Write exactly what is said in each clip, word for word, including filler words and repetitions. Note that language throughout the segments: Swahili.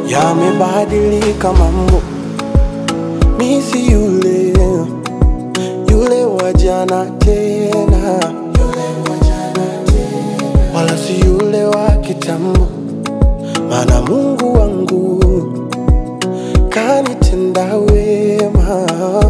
Yamebadilika mambo, mi si yule yule wa jana tena, wala si yule wa kitambo. Maana Mungu wangu kanitenda wema.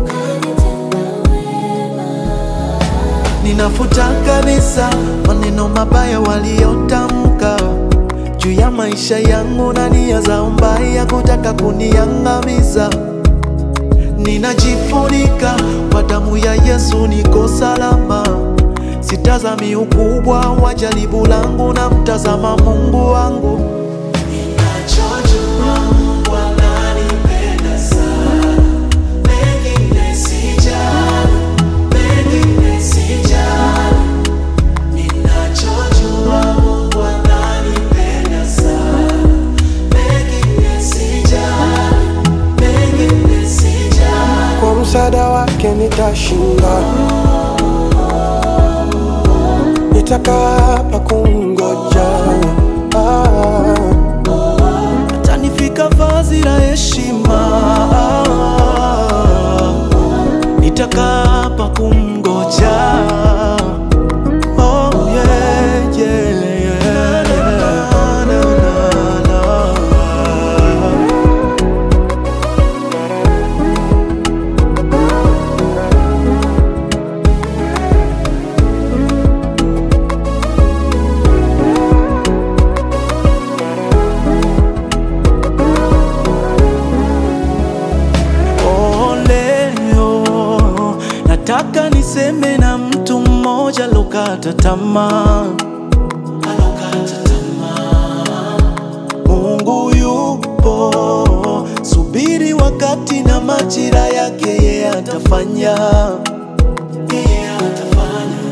Ninafuta kabisa maneno mabaya waliotamka juu ya maisha yangu na nia zao mbaya kutaka kuniangamiza. Ninajifunika kwa damu ya Yesu, niko salama. Sitazami ukubwa wa jaribu langu, na mtazama Mungu wangu. Ninachojua Mungu ananipenda sana, mengine sijali, mengine sijali. Ninachojua Mungu ananipenda sana, mengine sijali, mengine sijali. Kwa msaada wake nitashinda, nitakaa hapa kungoja. ah. Atanifika vazi la heshima, nitakaa hapa kumgoja. Oh yeah, yeah, yeah. Na, na, na, na. Nataka niseme na mtu mmoja alokata tamaa, alokata tamaa. Mungu yupo, subiri wakati na majira yake, yeye atafanya, yeye atafanya.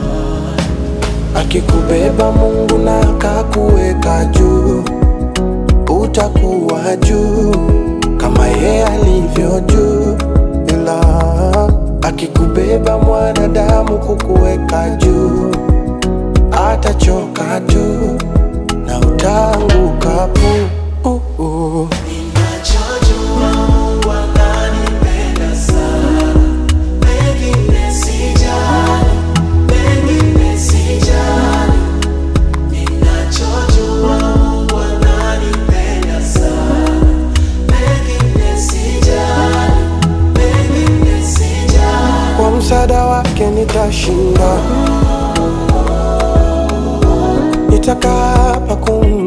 Akikubeba Mungu na akakuweka juu, utakuwa juu kama yeye alivyo juu. Ila akikubeba mwanadamu kukuweka juu, atachoka tu na utaanguka pu. uh -uh. Ninachojua Mungu ananipenda sana, mengine sijali, mengine sijali. Ninachojua Mungu ananipenda sana, mengine sijali, mengine sijali. Kwa msaada wake nitashinda, nitakaa hapa kungoja.